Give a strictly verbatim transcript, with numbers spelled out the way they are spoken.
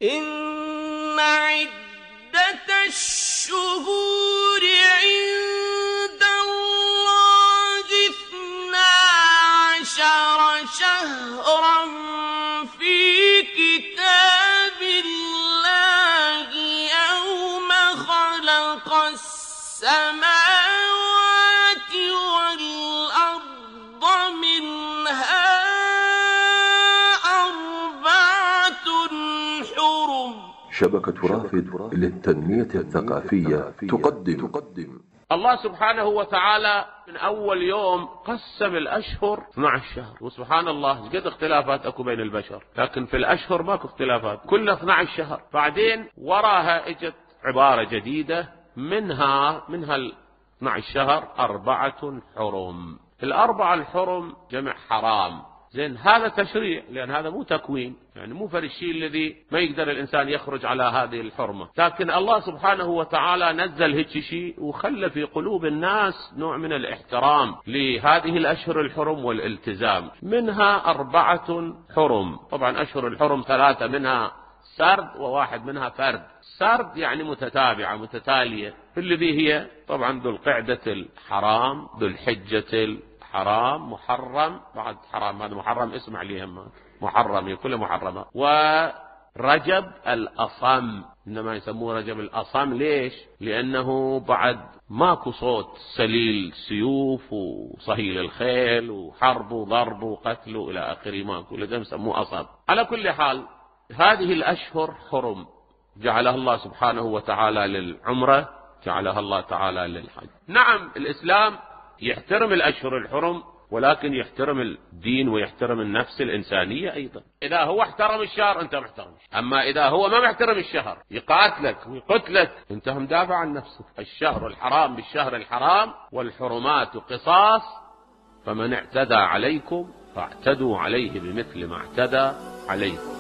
إن عدة الشهور عند الله اثنا عشر شهرا في كتاب الله يوم خلق السماوات والأرض منها أربعة حرم. شبكة رافد للتنمية الثقافية تقدم تقدم الله سبحانه وتعالى من أول يوم قسم الأشهر اثنا عشر شهر، وسبحان الله قد اختلافات أكو بين البشر، لكن في الأشهر ماكو اختلافات، كلها اثنا عشر شهر. بعدين وراها اجت عبارة جديدة منها منها ال اثنا عشر شهر أربعة حرم. الأربعة الحرم جمع حرام. زين هذا تشريع، لأن هذا مو تكوين، يعني مو فرق الشيء الذي ما يقدر الإنسان يخرج على هذه الحرمة، لكن الله سبحانه وتعالى نزل هيك شيء وخلى في قلوب الناس نوع من الاحترام لهذه الأشهر الحرم والالتزام. منها أربعة حرم. طبعا أشهر الحرم ثلاثة، منها سرد وواحد منها فرد. سرد يعني متتابعة متتالية، الذي هي طبعا ذو القعدة الحرام، ذو الحجة حرام، محرم، بعد حرام هذا محرم اسم عليهم محرم، هي كلها محرمة. ورجب الأصم، إنما يسموه رجب الأصم. ليش؟ لأنه بعد ماكو صوت سليل سيوف وصهيل الخيل وحرب وضرب وقتل إلى آخره، ماكو، لذا يسموه أصم. على كل حال هذه الأشهر حرم جعلها الله سبحانه وتعالى للعمرة، جعلها الله تعالى للحج. نعم الإسلام يحترم الأشهر الحرم، ولكن يحترم الدين ويحترم النفس الإنسانية أيضا. إذا هو احترم الشهر أنت محترم، أما إذا هو ما محترم الشهر يقاتلك ويقتلك أنت مدافع عن نفسك. الشهر الحرام بالشهر الحرام، والحرمات قصاص، فمن اعتدى عليكم فاعتدوا عليه بمثل ما اعتدى عليكم.